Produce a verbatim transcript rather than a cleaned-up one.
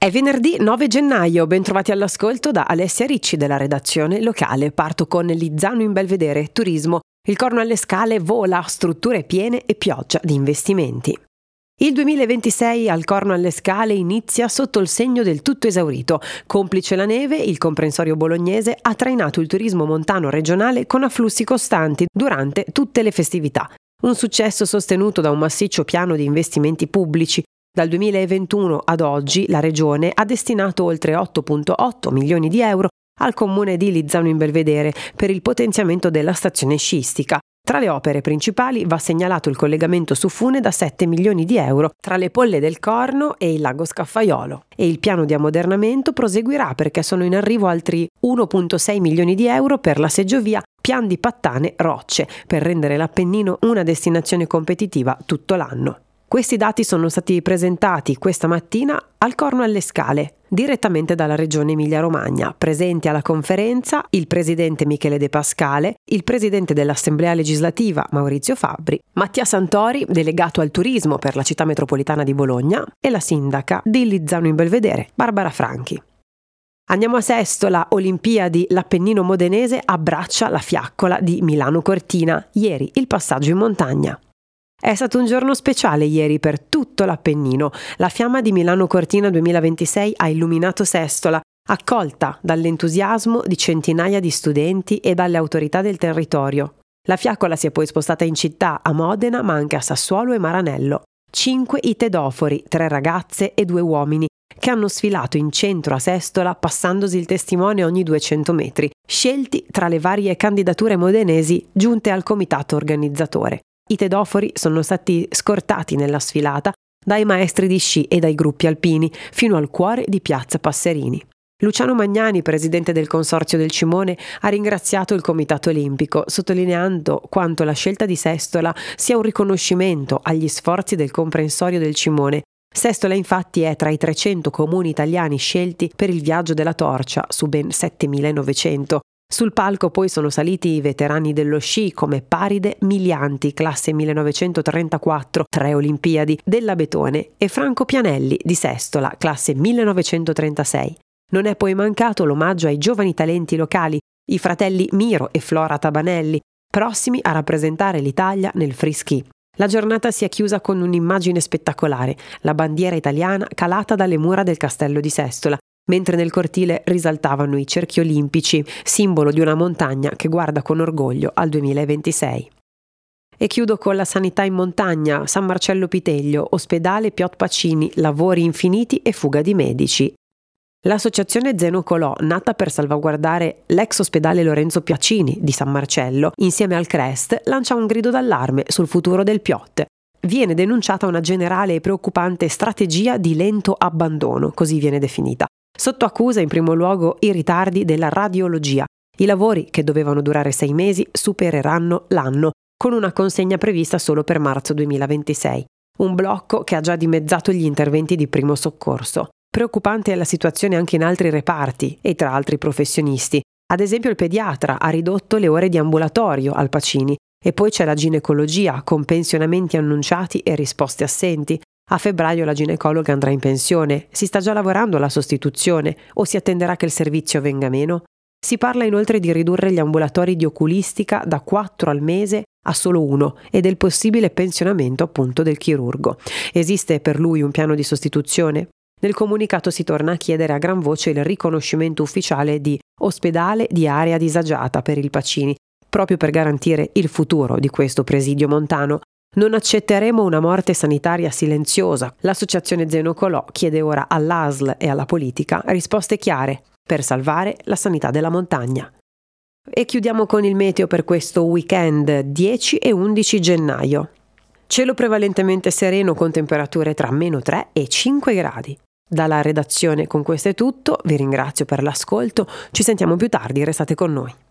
È venerdì nove gennaio, ben trovati all'ascolto da Alessia Ricci della redazione locale. Parto con Lizzano in Belvedere, turismo. Il corno alle scale vola, strutture piene e pioggia di investimenti. Il duemilaventisei al Corno alle Scale inizia sotto il segno del tutto esaurito. Complice la neve, il comprensorio bolognese ha trainato il turismo montano regionale con afflussi costanti durante tutte le festività. Un successo sostenuto da un massiccio piano di investimenti pubblici. Dal duemilaventuno ad oggi la Regione ha destinato oltre otto virgola otto milioni di euro al comune di Lizzano in Belvedere per il potenziamento della stazione sciistica. Tra le opere principali va segnalato il collegamento su fune da sette milioni di euro tra le Polle del Corno e il lago Scaffaiolo, e il piano di ammodernamento proseguirà perché sono in arrivo altri uno virgola sei milioni di euro per la seggiovia Pian di Pattane Rocce per rendere l'Appennino una destinazione competitiva tutto l'anno. Questi dati sono stati presentati questa mattina al Corno alle Scale, direttamente dalla Regione Emilia-Romagna. Presenti alla conferenza il presidente Michele De Pascale, il presidente dell'Assemblea legislativa Maurizio Fabbri, Mattia Santori, delegato al turismo per la città metropolitana di Bologna, e la sindaca di Lizzano in Belvedere, Barbara Franchi. Andiamo a Sestola, Olimpiadi, l'Appennino modenese abbraccia la fiaccola di Milano Cortina. Ieri il passaggio in montagna. È stato un giorno speciale ieri per tutto l'Appennino. La fiamma di Milano Cortina duemilaventisei ha illuminato Sestola, accolta dall'entusiasmo di centinaia di studenti e dalle autorità del territorio. La fiaccola si è poi spostata in città, a Modena, ma anche a Sassuolo e Maranello. Cinque i tedofori, tre ragazze e due uomini, che hanno sfilato in centro a Sestola passandosi il testimone ogni duecento metri, scelti tra le varie candidature modenesi giunte al comitato organizzatore. I tedofori sono stati scortati nella sfilata dai maestri di sci e dai gruppi alpini fino al cuore di Piazza Passerini. Luciano Magnani, presidente del Consorzio del Cimone, ha ringraziato il Comitato Olimpico, sottolineando quanto la scelta di Sestola sia un riconoscimento agli sforzi del comprensorio del Cimone. Sestola infatti è tra i trecento comuni italiani scelti per il viaggio della torcia su ben settemilanovecento. Sul palco poi sono saliti i veterani dello sci come Paride Milianti, classe millenovecentotrentaquattro, tre Olimpiadi, dell'Abetone, e Franco Pianelli di Sestola, classe millenovecentotrentasei. Non è poi mancato l'omaggio ai giovani talenti locali, i fratelli Miro e Flora Tabanelli, prossimi a rappresentare l'Italia nel free ski. La giornata si è chiusa con un'immagine spettacolare, la bandiera italiana calata dalle mura del castello di Sestola, mentre nel cortile risaltavano i cerchi olimpici, simbolo di una montagna che guarda con orgoglio al duemilaventisei. E chiudo con la sanità in montagna, San Marcello Piteglio, ospedale Piot Pacini, lavori infiniti e fuga di medici. L'associazione Zeno Colò, nata per salvaguardare l'ex ospedale Lorenzo Piacini di San Marcello, insieme al Crest, lancia un grido d'allarme sul futuro del Piot. Viene denunciata una generale e preoccupante strategia di lento abbandono, così viene definita. Sotto accusa in primo luogo i ritardi della radiologia. I lavori, che dovevano durare sei mesi, supereranno l'anno, con una consegna prevista solo per marzo duemilaventisei. Un blocco che ha già dimezzato gli interventi di primo soccorso. Preoccupante è la situazione anche in altri reparti e tra altri professionisti. Ad esempio il pediatra ha ridotto le ore di ambulatorio al Pacini, e poi c'è la ginecologia con pensionamenti annunciati e risposte assenti. A febbraio la ginecologa andrà in pensione. Si sta già lavorando alla sostituzione o si attenderà che il servizio venga meno? Si parla inoltre di ridurre gli ambulatori di oculistica da quattro al mese a solo uno e del possibile pensionamento appunto del chirurgo. Esiste per lui un piano di sostituzione? Nel comunicato si torna a chiedere a gran voce il riconoscimento ufficiale di ospedale di area disagiata per il Pacini, proprio per garantire il futuro di questo presidio montano. Non accetteremo una morte sanitaria silenziosa. L'associazione Zeno Colò chiede ora all'A S L e alla politica risposte chiare per salvare la sanità della montagna. E chiudiamo con il meteo per questo weekend dieci e undici gennaio. Cielo prevalentemente sereno con temperature tra meno tre e cinque gradi. Dalla redazione con questo è tutto, vi ringrazio per l'ascolto, ci sentiamo più tardi, restate con noi.